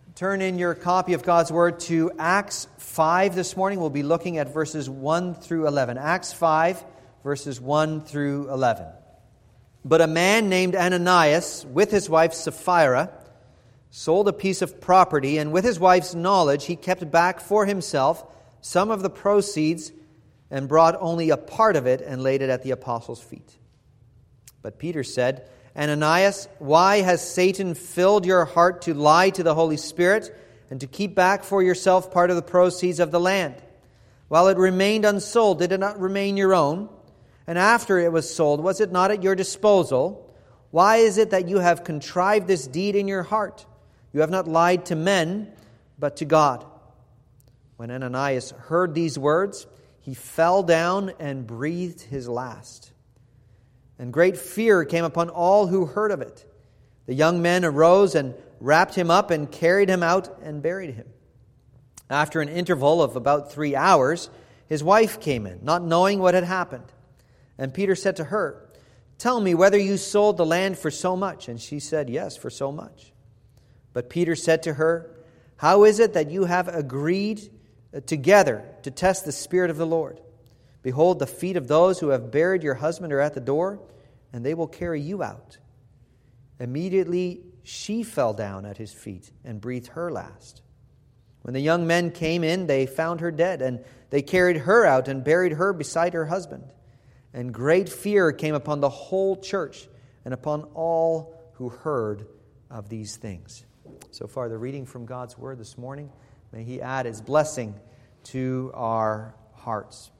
Turn in your copy of God's Word to Acts 5 this morning. We'll be looking at verses 1 through 11. Acts 5, verses 1 through 11. But a man named Ananias, with his wife Sapphira, sold a piece of property, and with his wife's knowledge he kept back for himself some of the proceeds and brought only a part of it and laid it at the apostles' feet. But Peter said, Ananias, why has Satan filled your heart to lie to the Holy Spirit and to keep back for yourself part of the proceeds of the land? While it remained unsold, did it not remain your own? And after it was sold, was it not at your disposal? Why is it that you have contrived this deed in your heart? You have not lied to men, but to God. When Ananias heard these words, he fell down and breathed his last. And great fear came upon all who heard of it. The young men arose and wrapped him up and carried him out and buried him. After an interval of about 3 hours, his wife came in, not knowing what had happened. And Peter said to her, Tell me whether you sold the land for so much. And she said, Yes, for so much. But Peter said to her, How is it that you have agreed together to test the Spirit of the Lord? Behold, the feet of those who have buried your husband are at the door, and they will carry you out. Immediately she fell down at his feet and breathed her last. When the young men came in, they found her dead, and they carried her out and buried her beside her husband. And great fear came upon the whole church and upon all who heard of these things. So far, the reading from God's Word this morning. May He add His blessing to our hearts.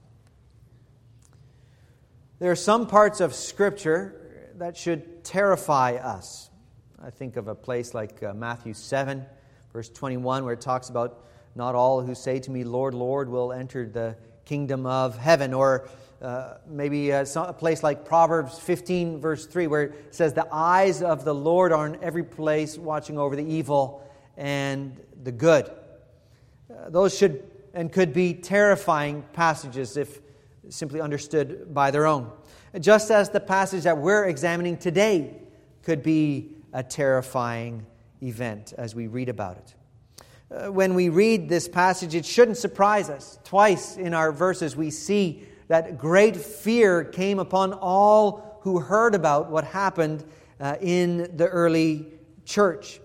There are some parts of Scripture that should terrify us. I think of a place like Matthew 7, verse 21, where it talks about not all who say to me, Lord, Lord, will enter the kingdom of heaven. Or maybe a place like Proverbs 15, verse 3, where it says, the eyes of the Lord are in every place, watching over the evil and the good. Those should and could be terrifying passages if simply understood by their own. Just as the passage that we're examining today could be a terrifying event as we read about it. When we read this passage, it shouldn't surprise us. Twice in our verses we see that great fear came upon all who heard about what happened in the early church.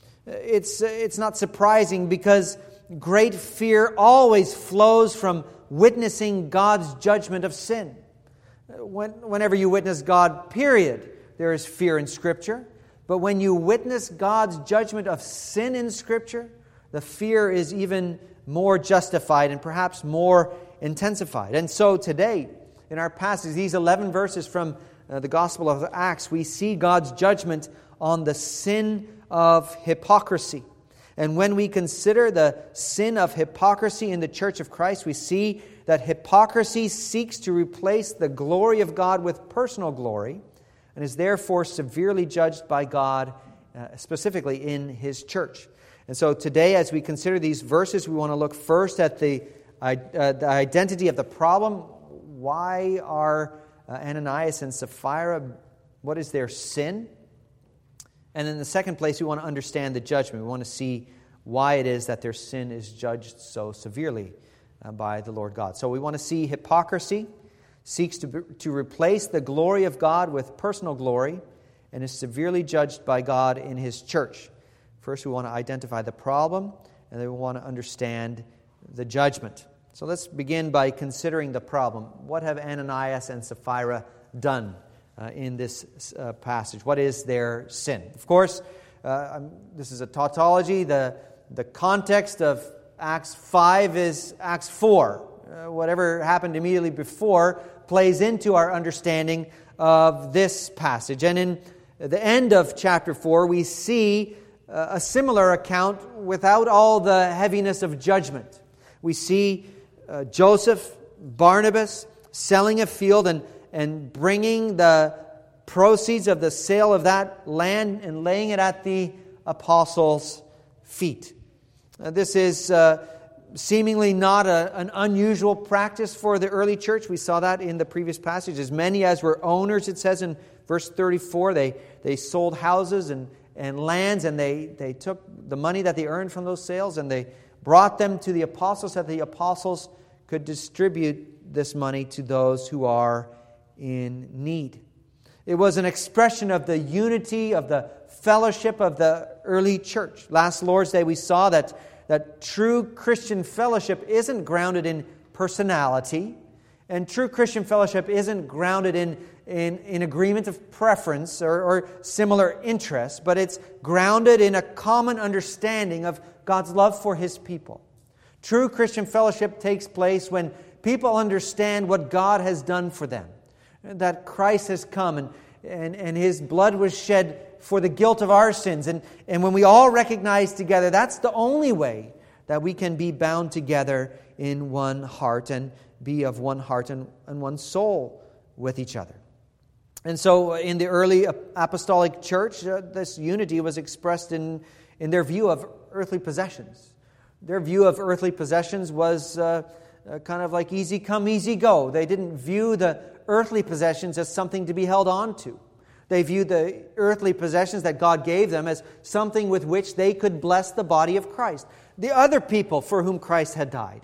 It's not surprising because great fear always flows from witnessing God's judgment of sin. Whenever you witness God, period, there is fear in Scripture. But when you witness God's judgment of sin in Scripture, the fear is even more justified and perhaps more intensified. And so today, in our passage, these 11 verses from the Gospel of Acts, we see God's judgment on the sin of hypocrisy. And when we consider the sin of hypocrisy in the Church of Christ, we see that hypocrisy seeks to replace the glory of God with personal glory and is therefore severely judged by God, specifically in His church. And so today, as we consider these verses, we want to look first at the identity of the problem. Why are Ananias and Sapphira, what is their sin? And in the second place, we want to understand the judgment. We want to see why it is that their sin is judged so severely by the Lord God. So we want to see hypocrisy seeks to replace the glory of God with personal glory and is severely judged by God in His church. First, we want to identify the problem, and then we want to understand the judgment. So let's begin by considering the problem. What have Ananias and Sapphira done in this passage? What is their sin? Of course, this is a tautology. The context of Acts 5 is Acts 4. Whatever happened immediately before plays into our understanding of this passage. And in the end of chapter 4, we see a similar account without all the heaviness of judgment. We see Joseph, Barnabas selling a field and bringing the proceeds of the sale of that land and laying it at the apostles' feet. This is seemingly not an unusual practice for the early church. We saw that in the previous passage. As many as were owners, it says in verse 34, they sold houses and lands, and they took the money that they earned from those sales and they brought them to the apostles so that the apostles could distribute this money to those who are in need. It was an expression of the unity, of the fellowship of the early church. Last Lord's Day we saw that true Christian fellowship isn't grounded in personality, and true Christian fellowship isn't grounded in agreement of preference or similar interests, but it's grounded in a common understanding of God's love for His people. True Christian fellowship takes place when people understand what God has done for them, that Christ has come and His blood was shed for the guilt of our sins. And when we all recognize together, that's the only way that we can be bound together in one heart and be of one heart and one soul with each other. And so in the early apostolic church, this unity was expressed in their view of earthly possessions. Their view of earthly possessions was kind of like easy come, easy go. They didn't view the earthly possessions as something to be held on to. They viewed the earthly possessions that God gave them as something with which they could bless the body of Christ, the other people for whom Christ had died.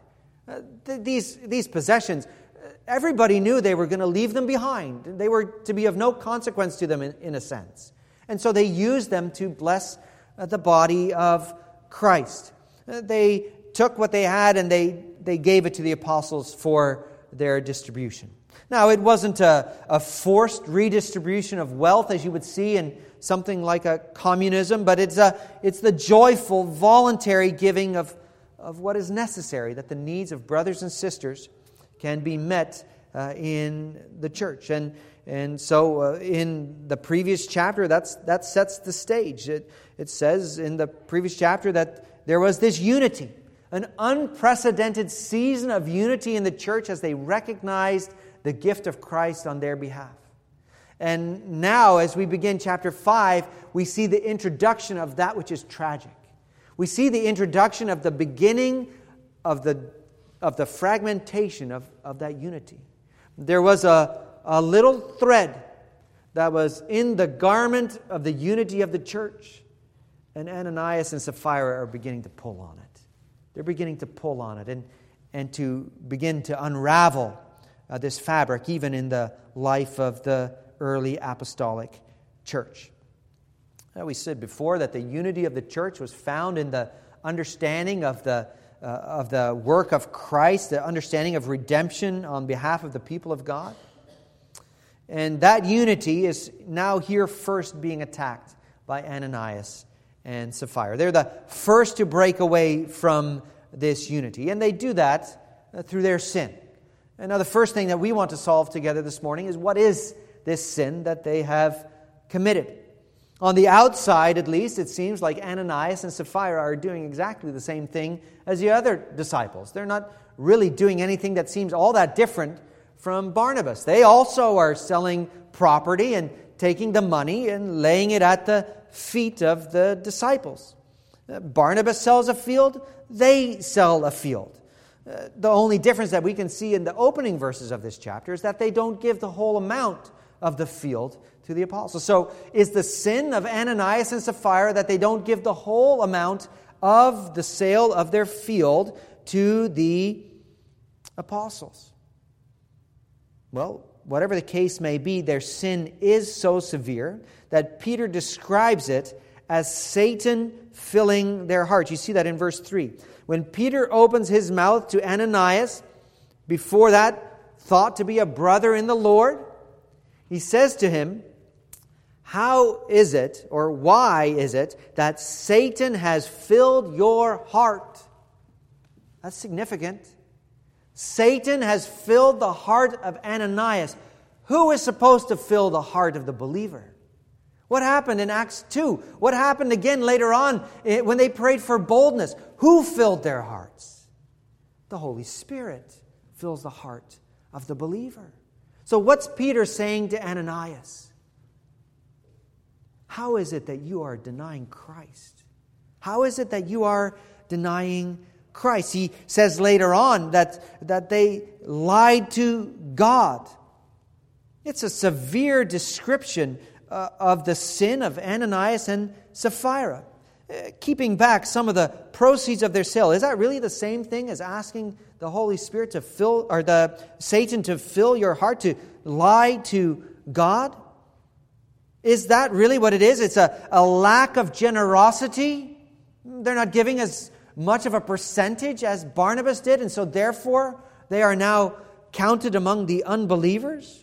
These possessions, everybody knew they were going to leave them behind. They were to be of no consequence to them in a sense. And so they used them to bless the body of Christ. They took what they had and they gave it to the apostles for their distribution. Now, it wasn't a forced redistribution of wealth as you would see in something like a communism, but it's the joyful, voluntary giving of what is necessary, that the needs of brothers and sisters can be met in the church. And so in the previous chapter, that sets the stage. It says in the previous chapter that there was this unity, an unprecedented season of unity in the church as they recognized the gift of Christ on their behalf. And now, as we begin chapter 5, we see the introduction of that which is tragic. We see the introduction of the beginning of the fragmentation of that unity. There was a little thread that was in the garment of the unity of the church, and Ananias and Sapphira are beginning to pull on it. They're beginning to pull on it and to begin to unravel this fabric, even in the life of the early apostolic church. Now, we said before that the unity of the church was found in the understanding of the work of Christ, the understanding of redemption on behalf of the people of God. And that unity is now here first being attacked by Ananias and Sapphira. They're the first to break away from this unity, and they do that through their sin. And now the first thing that we want to solve together this morning is, what is this sin that they have committed? On the outside, at least, it seems like Ananias and Sapphira are doing exactly the same thing as the other disciples. They're not really doing anything that seems all that different from Barnabas. They also are selling property and taking the money and laying it at the feet of the disciples. Barnabas sells a field, they sell a field. The only difference that we can see in the opening verses of this chapter is that they don't give the whole amount of the field to the apostles. So is the sin of Ananias and Sapphira that they don't give the whole amount of the sale of their field to the apostles? Well, whatever the case may be, their sin is so severe that Peter describes it as Satan filling their hearts. You see that in verse 3. When Peter opens his mouth to Ananias, before that thought to be a brother in the Lord, he says to him, "How is it, or why is it, that Satan has filled your heart?" That's significant. Satan has filled the heart of Ananias. Who is supposed to fill the heart of the believer? What happened in Acts 2? What happened again later on when they prayed for boldness? Who filled their hearts? The Holy Spirit fills the heart of the believer. So what's Peter saying to Ananias? How is it that you are denying Christ? How is it that you are denying Christ? He says later on that they lied to God. It's a severe description of the sin of Ananias and Sapphira, keeping back some of the proceeds of their sale. Is that really the same thing as asking the Holy Spirit to fill, or Satan to fill your heart, to lie to God? Is that really what it is? It's a lack of generosity. They're not giving as much of a percentage as Barnabas did, and so therefore they are now counted among the unbelievers.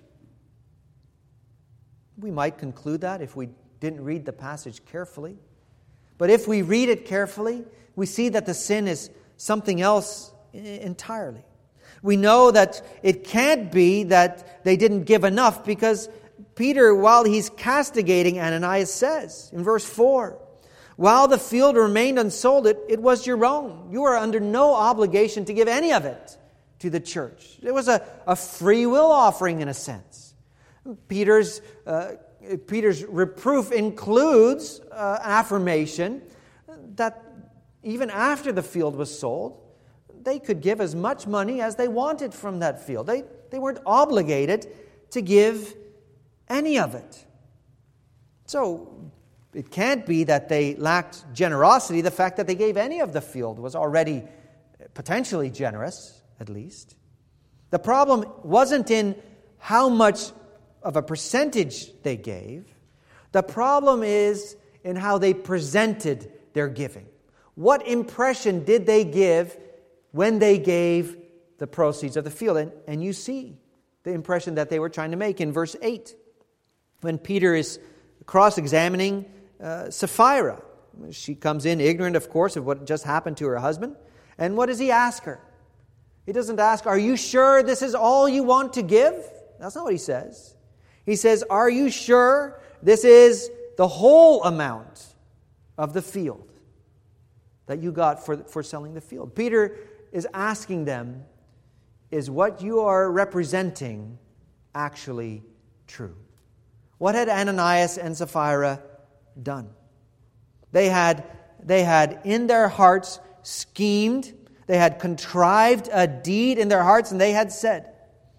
We might conclude that if we didn't read the passage carefully. But if we read it carefully, we see that the sin is something else entirely. We know that it can't be that they didn't give enough, because Peter, while he's castigating Ananias, says in verse 4, while the field remained unsold, it was your own. You are under no obligation to give any of it to the church. It was a free will offering in a sense. Peter's reproof includes affirmation that even after the field was sold, they could give as much money as they wanted from that field. They weren't obligated to give any of it. So it can't be that they lacked generosity. The fact that they gave any of the field was already potentially generous, at least. The problem wasn't in how much of a percentage they gave. The problem is in how they presented their giving. What impression did they give when they gave the proceeds of the field? And you see the impression that they were trying to make in verse 8. When Peter is cross-examining Sapphira. She comes in ignorant, of course, of what just happened to her husband. And what does he ask her? He doesn't ask, are you sure this is all you want to give? That's not what he says. He says, are you sure this is the whole amount of the field that you got for selling the field? Peter is asking them, is what you are representing actually true? What had Ananias and Sapphira done? They had in their hearts schemed, they had contrived a deed in their hearts, and they had said,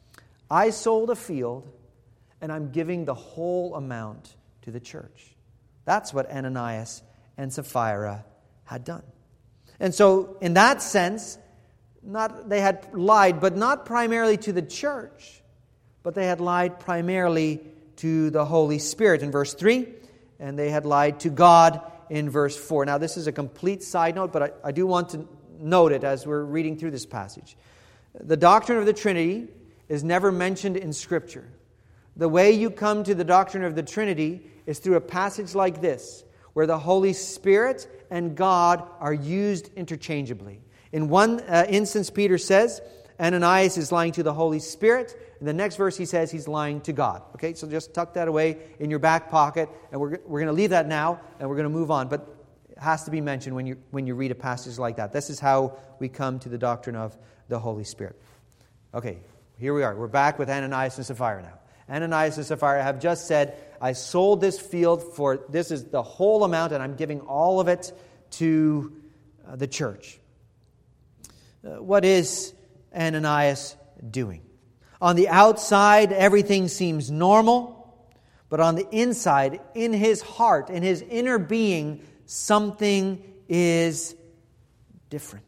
I sold a field and I'm giving the whole amount to the church. That's what Ananias and Sapphira had done. And so in that sense, they had lied, but not primarily to the church, but they had lied primarily to the Holy Spirit in verse 3, and they had lied to God in verse 4. Now, this is a complete side note, but I do want to note it as we're reading through this passage. The doctrine of the Trinity is never mentioned in Scripture. The way you come to the doctrine of the Trinity is through a passage like this, where the Holy Spirit and God are used interchangeably. In one instance, Peter says, Ananias is lying to the Holy Spirit. In the next verse, he says he's lying to God. Okay, so just tuck that away in your back pocket, and we're going to leave that now, and we're going to move on. But it has to be mentioned when you read a passage like that. This is how we come to the doctrine of the Holy Spirit. Okay, here we are. We're back with Ananias and Sapphira now. Ananias and Sapphira have just said, I sold this field for, this is the whole amount, and I'm giving all of it to the church. What is Ananias doing? On the outside, everything seems normal, but on the inside, in his heart, in his inner being, something is different.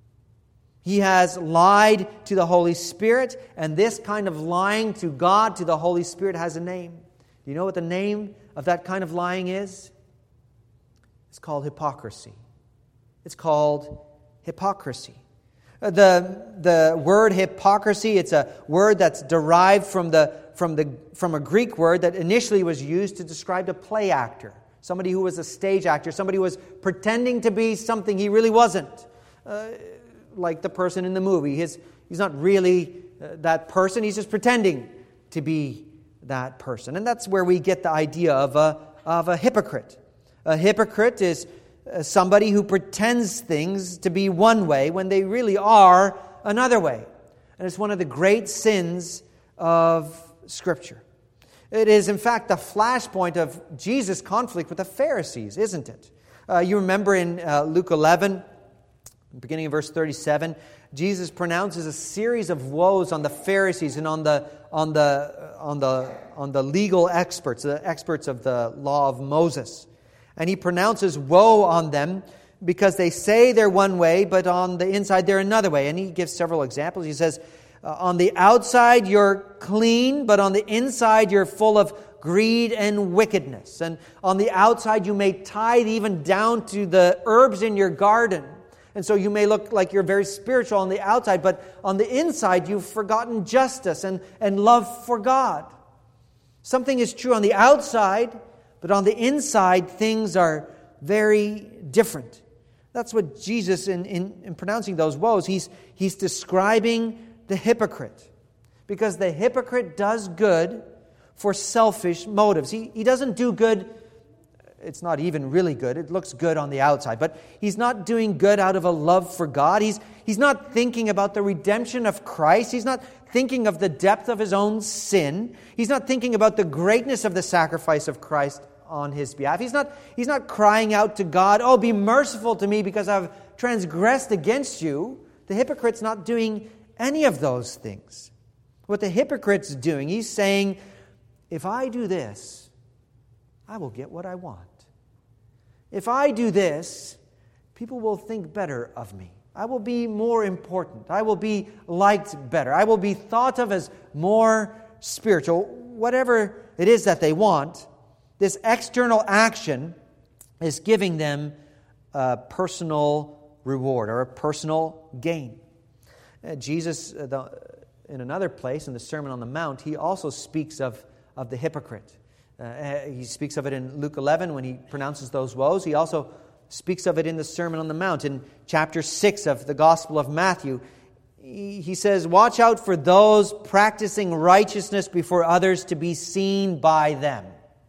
He has lied to the Holy Spirit, and this kind of lying to God, to the Holy Spirit, has a name. Do you know what the name of that kind of lying is? It's called hypocrisy. It's called hypocrisy. The word hypocrisy, it's a word that's derived from a Greek word that initially was used to describe a play actor, somebody who was a stage actor, somebody who was pretending to be something he really wasn't, like the person in the movie. He's not really that person; he's just pretending to be that person, and that's where we get the idea of a hypocrite. A hypocrite is somebody who pretends things to be one way when they really are another way. And it's one of the great sins of Scripture. It is, in fact, the flashpoint of Jesus' conflict with the Pharisees, isn't it? You remember in Luke 11, beginning of verse 37, Jesus pronounces a series of woes on the Pharisees and on the legal experts, the experts of the law of Moses. And he pronounces woe on them because they say they're one way, but on the inside they're another way. And he gives several examples. He says, on the outside you're clean, but on the inside you're full of greed and wickedness. And on the outside you may tithe even down to the herbs in your garden. And so you may look like you're very spiritual on the outside, but on the inside you've forgotten justice and love for God. Something is true on the outside, but on the inside things are very different. That's what Jesus, in pronouncing those woes, he's describing the hypocrite. Because the hypocrite does good for selfish motives. He doesn't do good. It's not even really good. It looks good on the outside. But he's not doing good out of a love for God. He's not thinking about the redemption of Christ. He's not thinking of the depth of his own sin. He's not thinking about the greatness of the sacrifice of Christ on his behalf. He's not crying out to God, "Oh, be merciful to me because I've transgressed against you." The hypocrite's not doing any of those things. What the hypocrite's doing, he's saying, if I do this, I will get what I want. If I do this, people will think better of me. I will be more important. I will be liked better. I will be thought of as more spiritual. Whatever it is that they want, this external action is giving them a personal reward or a personal gain. Jesus, in another place, in the Sermon on the Mount, he also speaks of the hypocrite. He speaks of it in Luke 11 when he pronounces those woes. He also speaks of it in the Sermon on the Mount. In chapter 6 of the Gospel of Matthew, he says, "Watch out for those practicing righteousness before others to be seen by them."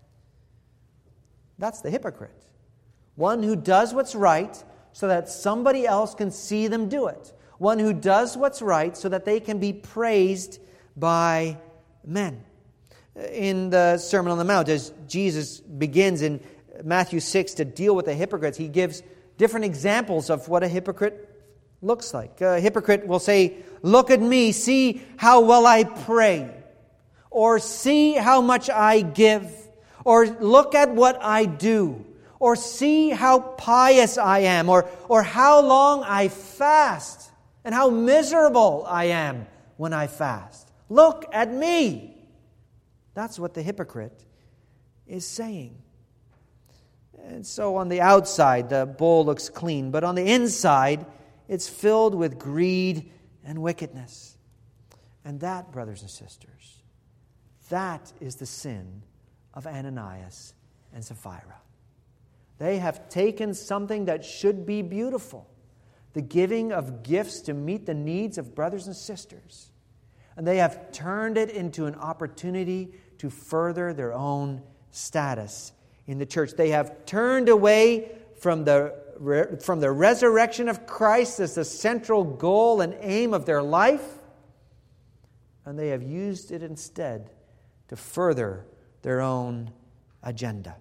That's the hypocrite. One who does what's right so that somebody else can see them do it. One who does what's right so that they can be praised by men. In the Sermon on the Mount, as Jesus begins in Matthew 6 to deal with the hypocrites, he gives different examples of what a hypocrite looks like. A hypocrite will say, "Look at me, see how well I pray," or "See how much I give," or "Look at what I do," or "See how pious I am," or "How long I fast, and how miserable I am when I fast. Look at me." That's what the hypocrite is saying. And so on the outside, the bowl looks clean, but on the inside, it's filled with greed and wickedness. And that, brothers and sisters, that is the sin of Ananias and Sapphira. They have taken something that should be beautiful, the giving of gifts to meet the needs of brothers and sisters, and they have turned it into an opportunity to further their own status in the church. They have turned away from the resurrection of Christ as the central goal and aim of their life, and they have used it instead to further their own agenda.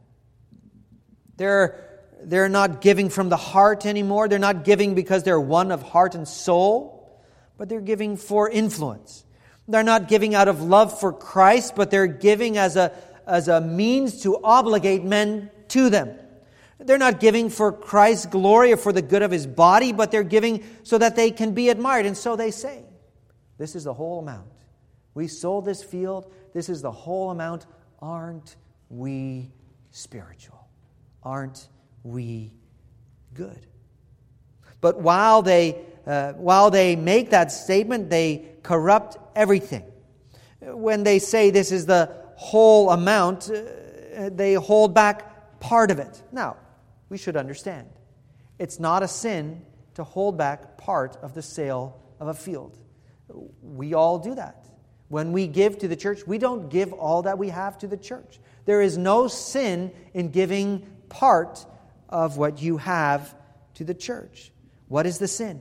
They're not giving from the heart anymore. They're not giving because they're one of heart and soul, but they're giving for influence. They're not giving out of love for Christ, but they're giving as a means to obligate men to them. They're not giving for Christ's glory or for the good of His body, but they're giving so that they can be admired. And so they say, "This is the whole amount. We sold this field. This is the whole amount. Aren't we spiritual? Aren't we good?" But while they make that statement, they corrupt everything. When they say this is the whole amount, they hold back part of it. Now, we should understand, it's not a sin to hold back part of the sale of a field. We all do that. When we give to the church, we don't give all that we have to the church. There is no sin in giving part of what you have to the church. What is the sin?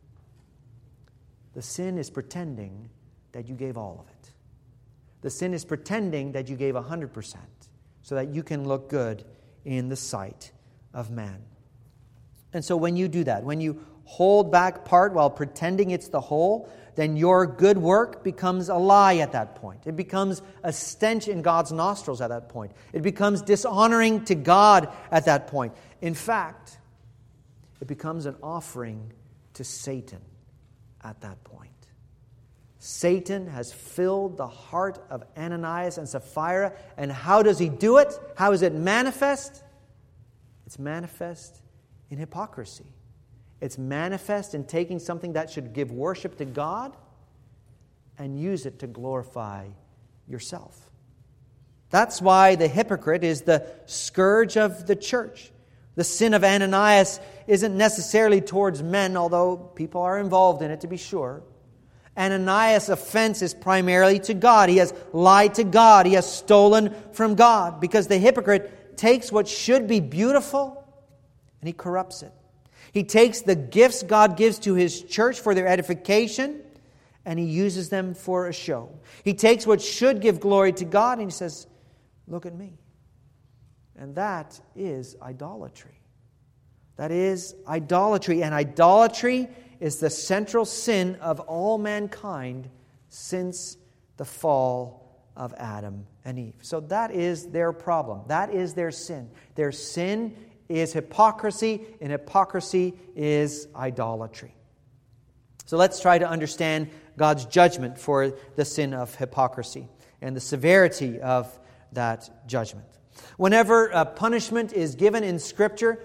The sin is pretending that you gave all of it. The sin is pretending that you gave 100% so that you can look good in the sight of man. And so when you do that, when you hold back part while pretending it's the whole, then your good work becomes a lie at that point. It becomes a stench in God's nostrils at that point. It becomes dishonoring to God at that point. In fact, it becomes an offering to Satan at that point. Satan has filled the heart of Ananias and Sapphira. And how does he do it? How is it manifest? It's manifest in hypocrisy. It's manifest in taking something that should give worship to God and use it to glorify yourself. That's why the hypocrite is the scourge of the church. The sin of Ananias isn't necessarily towards men, although people are involved in it, to be sure. Ananias' offense is primarily to God. He has lied to God. He has stolen from God, because the hypocrite takes what should be beautiful and he corrupts it. He takes the gifts God gives to His church for their edification and he uses them for a show. He takes what should give glory to God and he says, look at me. And that is idolatry. That is idolatry. And idolatry is the central sin of all mankind since the fall of Adam and Eve. So that is their problem. That is their sin. Their sin is hypocrisy, and hypocrisy is idolatry. So let's try to understand God's judgment for the sin of hypocrisy and the severity of that judgment. Whenever a punishment is given in Scripture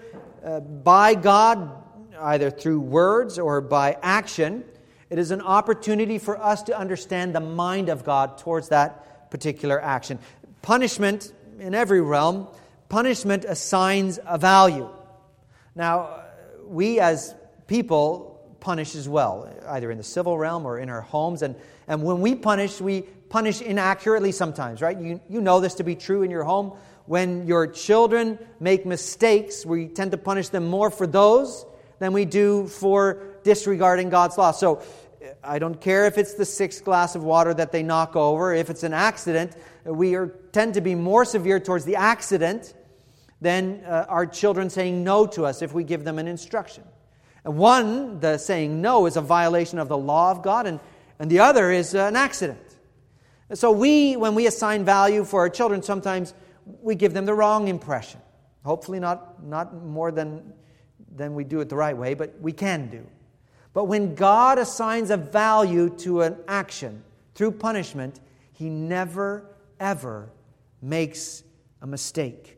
by God, either through words or by action, it is an opportunity for us to understand the mind of God towards that particular action. Punishment, in every realm, punishment assigns a value. Now, we as people punish as well, either in the civil realm or in our homes. And when we punish inaccurately sometimes, right? You know this to be true in your home. When your children make mistakes, we tend to punish them more for those than we do for disregarding God's law. So I don't care if it's the sixth glass of water that they knock over. If it's an accident, we tend to be more severe towards the accident than our children saying no to us if we give them an instruction. One, the saying no, is a violation of the law of God, and the other is an accident. So when we assign value for our children, sometimes we give them the wrong impression. Hopefully not more than we do it the right way, but we can do. But when God assigns a value to an action through punishment, He never, ever makes a mistake.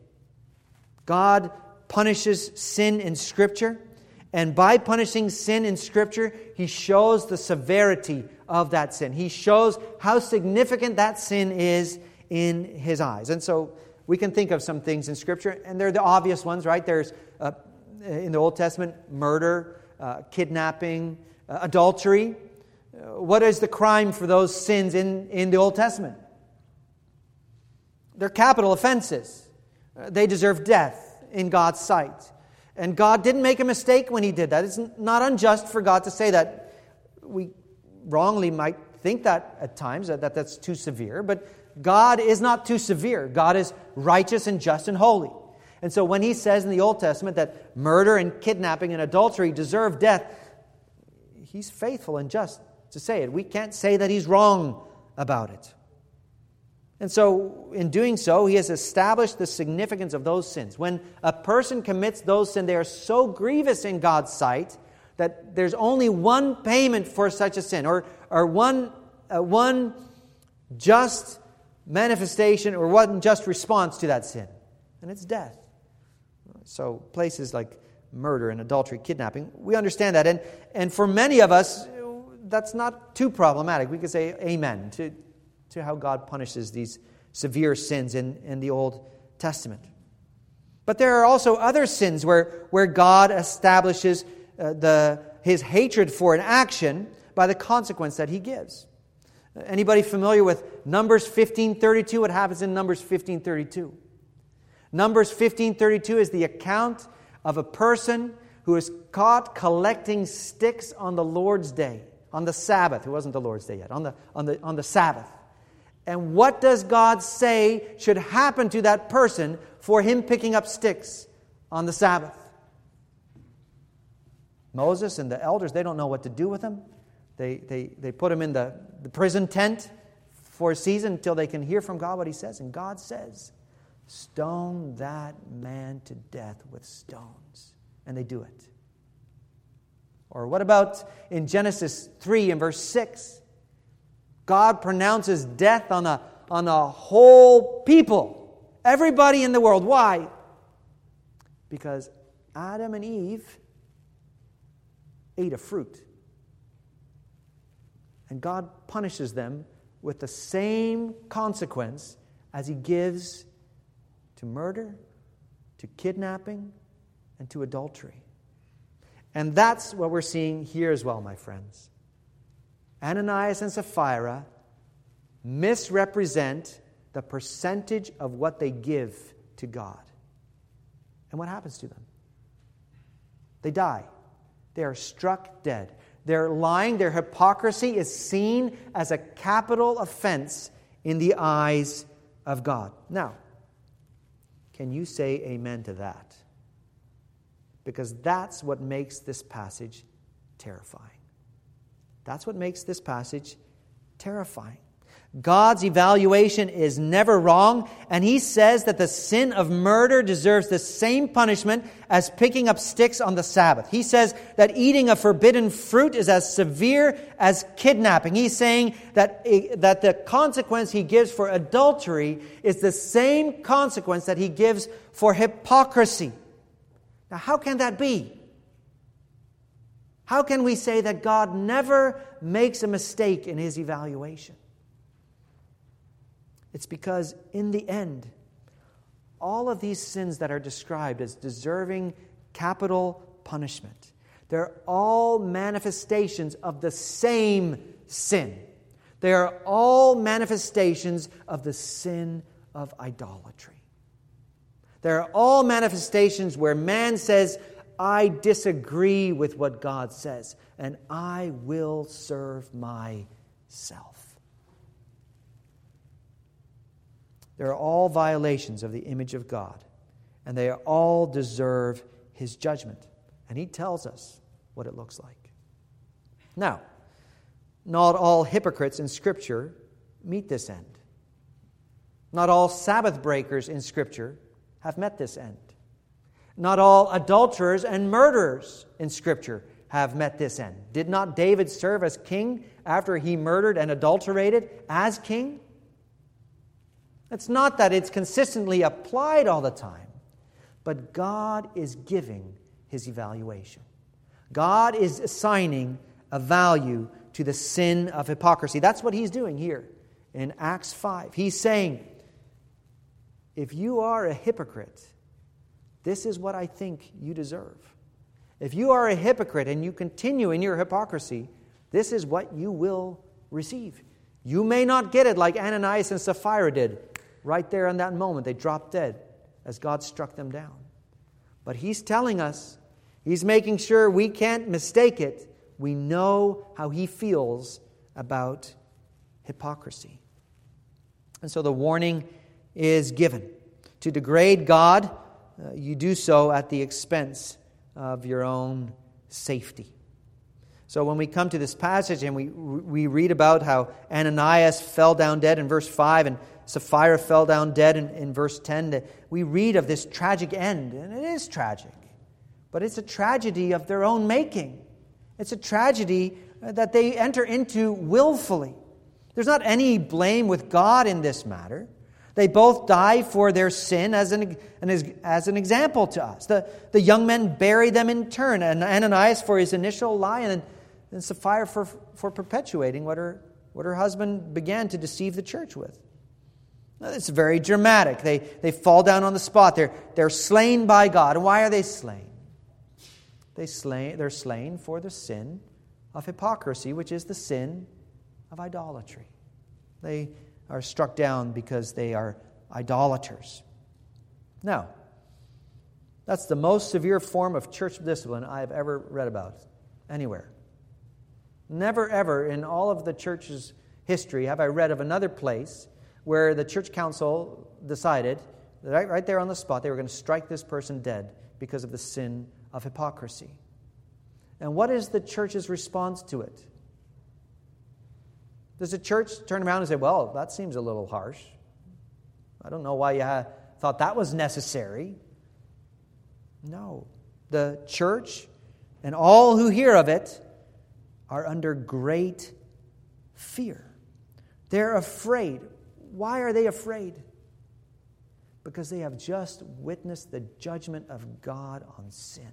God punishes sin in Scripture, and by punishing sin in Scripture, He shows the severity of that sin. He shows how significant that sin is in His eyes. And so we can think of some things in Scripture, and they're the obvious ones, right? There's, in the Old Testament, murder, kidnapping, adultery. What is the crime for those sins in the Old Testament? They're capital offenses. They deserve death in God's sight. And God didn't make a mistake when He did that. It's not unjust for God to say that. We wrongly might think that at times, that's too severe. But God is not too severe. God is righteous and just and holy. And so when He says in the Old Testament that murder and kidnapping and adultery deserve death, He's faithful and just to say it. We can't say that He's wrong about it. And so in doing so, He has established the significance of those sins. When a person commits those sins, they are so grievous in God's sight that there's only one payment for such a sin, or one just manifestation or one just response to that sin, and it's death. So places like murder and adultery, kidnapping, we understand that. And for many of us, that's not too problematic. We could say amen to how God punishes these severe sins in the Old Testament. But there are also other sins where God establishes His hatred for an action by the consequence that He gives. Anybody familiar with Numbers 15:32? What happens in Numbers 15:32? Numbers 15:32 is the account of a person who is caught collecting sticks on the Lord's day, on the Sabbath. It wasn't the Lord's day yet, on the Sabbath. And what does God say should happen to that person for him picking up sticks on the Sabbath? Moses and the elders, they don't know what to do with him. They put him in the prison tent for a season until they can hear from God what he says. And God says, stone that man to death with stones. And they do it. Or what about in Genesis 3 and verse 6? God pronounces death on a whole people. Everybody in the world. Why? Because Adam and Eve ate a fruit. And God punishes them with the same consequence as he gives to murder, to kidnapping, and to adultery. And that's what we're seeing here as well, my friends. Ananias and Sapphira misrepresent the percentage of what they give to God. And what happens to them? They die. They are struck dead. Their lying, their hypocrisy is seen as a capital offense in the eyes of God. Now, can you say amen to that? Because that's what makes this passage terrifying. That's what makes this passage terrifying. God's evaluation is never wrong, and he says that the sin of murder deserves the same punishment as picking up sticks on the Sabbath. He says that eating a forbidden fruit is as severe as kidnapping. He's saying that the consequence he gives for adultery is the same consequence that he gives for hypocrisy. Now, how can that be? How can we say that God never makes a mistake in his evaluation? It's because in the end, all of these sins that are described as deserving capital punishment, they're all manifestations of the same sin. They are all manifestations of the sin of idolatry. They're all manifestations where man says, I disagree with what God says, and I will serve myself. They're all violations of the image of God, and they all deserve his judgment. And he tells us what it looks like. Now, not all hypocrites in Scripture meet this end. Not all Sabbath breakers in Scripture have met this end. Not all adulterers and murderers in Scripture have met this end. Did not David serve as king after he murdered and adulterated as king? It's not that it's consistently applied all the time, but God is giving his evaluation. God is assigning a value to the sin of hypocrisy. That's what he's doing here in Acts 5. He's saying, if you are a hypocrite, this is what I think you deserve. If you are a hypocrite and you continue in your hypocrisy, this is what you will receive. You may not get it like Ananias and Sapphira did. Right there in that moment, they dropped dead as God struck them down. But he's telling us, he's making sure we can't mistake it. We know how he feels about hypocrisy. And so the warning is given. To degrade God, you do so at the expense of your own safety. So when we come to this passage and we read about how Ananias fell down dead in verse 5 and Sapphira fell down dead in verse 10, we read of this tragic end. And it is tragic. But it's a tragedy of their own making. It's a tragedy that they enter into willfully. There's not any blame with God in this matter. They both die for their sin as an example to us. The young men bury them in turn, and Ananias for his initial lie, and Sapphira for perpetuating what her husband began to deceive the church with. Now, it's very dramatic. They fall down on the spot. They're slain by God. And why are they slain? They're slain for the sin of hypocrisy, which is the sin of idolatry. They are struck down because they are idolaters. Now, that's the most severe form of church discipline I have ever read about anywhere. Never ever in all of the church's history have I read of another place where the church council decided, right there on the spot, they were going to strike this person dead because of the sin of hypocrisy. And what is the church's response to it? Does the church turn around and say, well, that seems a little harsh. I don't know why you thought that was necessary. No. The church and all who hear of it are under great fear. They're afraid. Why are they afraid? Because they have just witnessed the judgment of God on sin.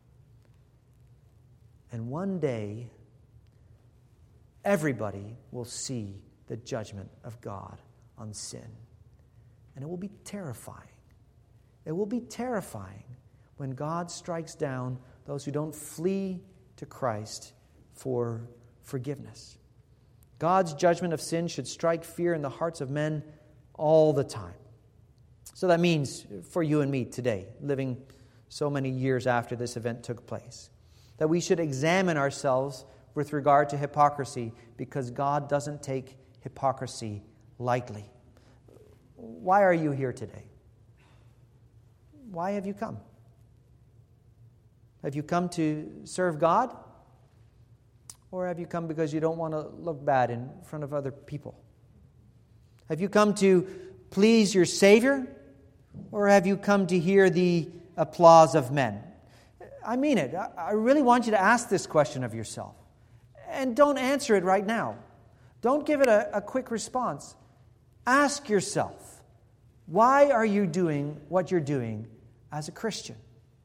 And one day, everybody will see the judgment of God on sin. And it will be terrifying. It will be terrifying when God strikes down those who don't flee to Christ for forgiveness. God's judgment of sin should strike fear in the hearts of men all the time. So that means for you and me today, living so many years after this event took place, that we should examine ourselves with regard to hypocrisy, because God doesn't take hypocrisy lightly. Why are you here today? Why have you come? Have you come to serve God? Or have you come because you don't want to look bad in front of other people? Have you come to please your Savior? Or have you come to hear the applause of men? I mean it. I really want you to ask this question of yourself. And don't answer it right now. Don't give it a quick response. Ask yourself, why are you doing what you're doing as a Christian?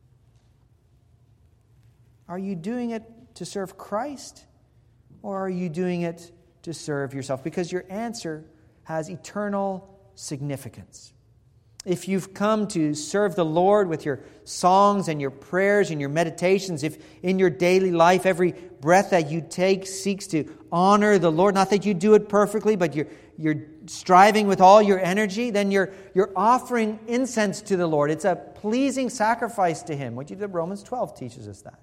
Are you doing it to serve Christ? Or are you doing it to serve yourself? Because your answer has eternal significance. If you've come to serve the Lord with your songs and your prayers and your meditations, if in your daily life every breath that you take seeks to honor the Lord, not that you do it perfectly, but you're striving with all your energy, then you're offering incense to the Lord. It's a pleasing sacrifice to Him. What Romans 12 teaches us that.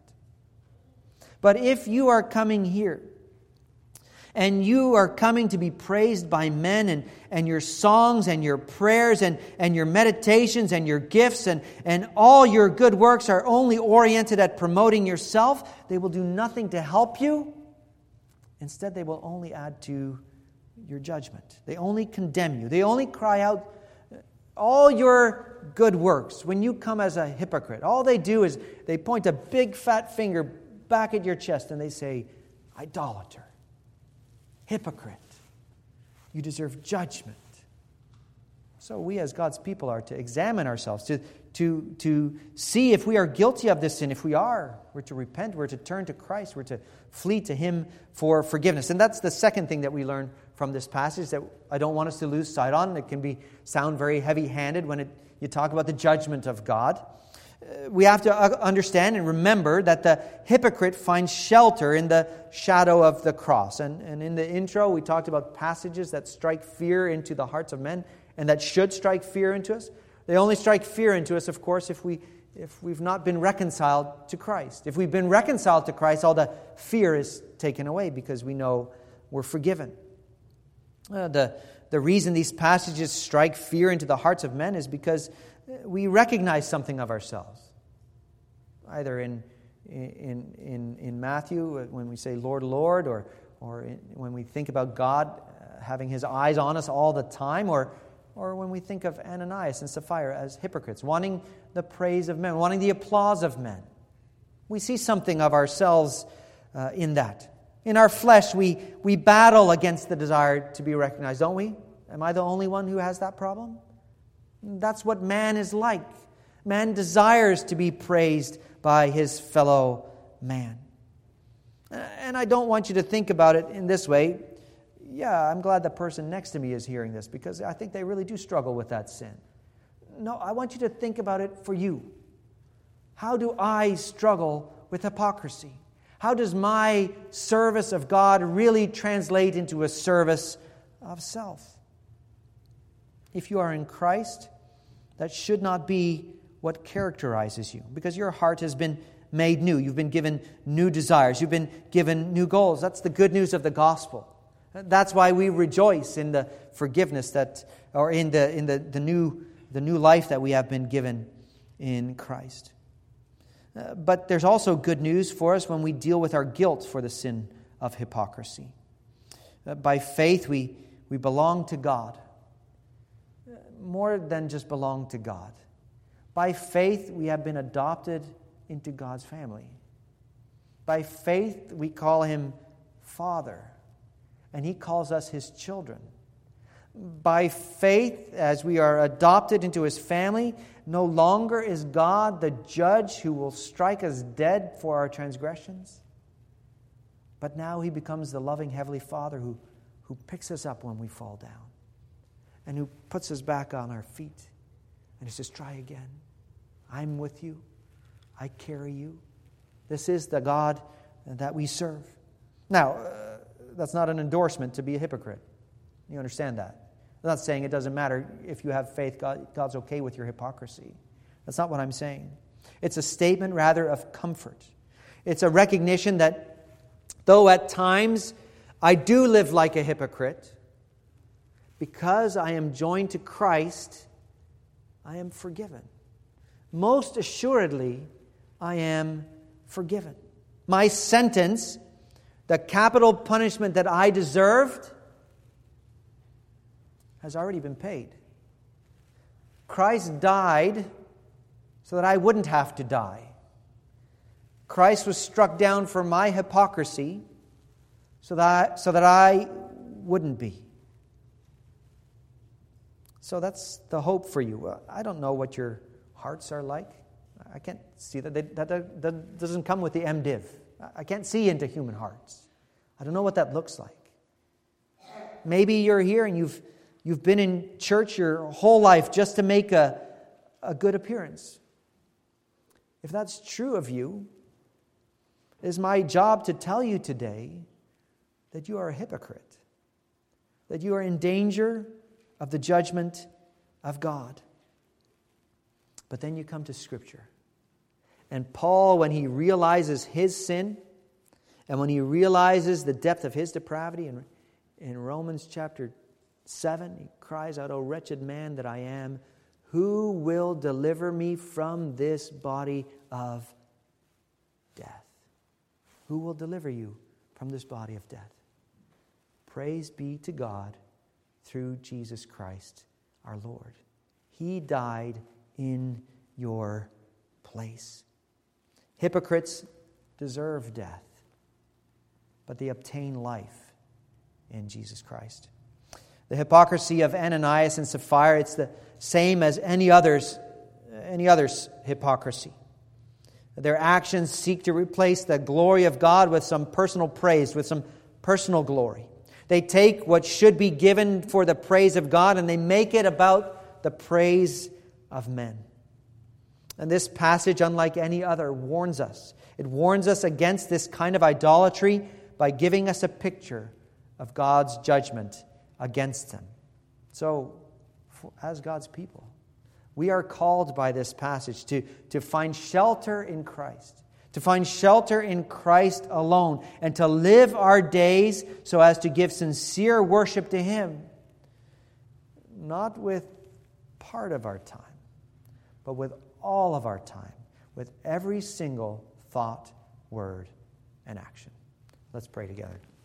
But if you are coming here, and you are coming to be praised by men, and your songs and your prayers and your meditations and your gifts and all your good works are only oriented at promoting yourself, they will do nothing to help you. Instead, they will only add to your judgment. They only condemn you. They only cry out all your good works. When you come as a hypocrite, all they do is they point a big fat finger back at your chest and they say, idolater. Hypocrite. You deserve judgment. So we as God's people are to examine ourselves, to see if we are guilty of this sin. If we are, we're to repent, we're to turn to Christ, we're to flee to Him for forgiveness. And that's the second thing that we learn from this passage that I don't want us to lose sight on. It can sound very heavy-handed when you talk about the judgment of God. We have to understand and remember that the hypocrite finds shelter in the shadow of the cross. And in the intro, we talked about passages that strike fear into the hearts of men and that should strike fear into us. They only strike fear into us, of course, if we've not been reconciled to Christ. If we've been reconciled to Christ, all the fear is taken away because we know we're forgiven. The reason these passages strike fear into the hearts of men is because we recognize something of ourselves. Either in Matthew, when we say, Lord, Lord, or when we think about God having His eyes on us all the time, or when we think of Ananias and Sapphira as hypocrites, wanting the praise of men, wanting the applause of men. We see something of ourselves in that. In our flesh, we battle against the desire to be recognized, don't we? Am I the only one who has that problem? That's what man is like. Man desires to be praised by his fellow man. And I don't want you to think about it in this way. Yeah, I'm glad the person next to me is hearing this because I think they really do struggle with that sin. No, I want you to think about it for you. How do I struggle with hypocrisy? How does my service of God really translate into a service of self? If you are in Christ, that should not be what characterizes you, because your heart has been made new. You've been given new desires. You've been given new goals. That's the good news of the gospel. That's why we rejoice in the forgiveness or in the new life that we have been given in Christ. But there's also good news for us when we deal with our guilt for the sin of hypocrisy. By faith, we belong to God. More than just belong to God. By faith, we have been adopted into God's family. By faith, we call Him Father, and He calls us His children. By faith, as we are adopted into His family, no longer is God the judge who will strike us dead for our transgressions. But now He becomes the loving Heavenly Father who picks us up when we fall down and who puts us back on our feet. And He says, try again. I'm with you. I carry you. This is the God that we serve. Now, that's not an endorsement to be a hypocrite. You understand that? I'm not saying it doesn't matter if you have faith, God's okay with your hypocrisy. That's not what I'm saying. It's a statement rather of comfort. It's a recognition that though at times I do live like a hypocrite, because I am joined to Christ, I am forgiven. Most assuredly, I am forgiven. My sentence, the capital punishment that I deserved, has already been paid. Christ died so that I wouldn't have to die. Christ was struck down for my hypocrisy so that I wouldn't be. So that's the hope for you. I don't know what your hearts are like. I can't see that. That doesn't come with the MDiv. I can't see into human hearts. I don't know what that looks like. Maybe you're here and you've been in church your whole life just to make a good appearance. If that's true of you, it is my job to tell you today that you are a hypocrite, that you are in danger of the judgment of God. But then you come to Scripture. And Paul, when he realizes his sin, and when he realizes the depth of his depravity, in Romans chapter 7, he cries out, "O wretched man that I am, who will deliver me from this body of death?" Who will deliver you from this body of death? Praise be to God through Jesus Christ our Lord. He died in your place. Hypocrites deserve death, but they obtain life in Jesus Christ. The hypocrisy of Ananias and Sapphira, it's the same as any other's hypocrisy. Their actions seek to replace the glory of God with some personal praise, with some personal glory. They take what should be given for the praise of God and they make it about the praise of men. And this passage, unlike any other, warns us. It warns us against this kind of idolatry by giving us a picture of God's judgment against them. So, as God's people, we are called by this passage to find shelter in Christ, to find shelter in Christ alone, and to live our days so as to give sincere worship to Him, not with part of our time, but with all of our time, with every single thought, word, and action. Let's pray together.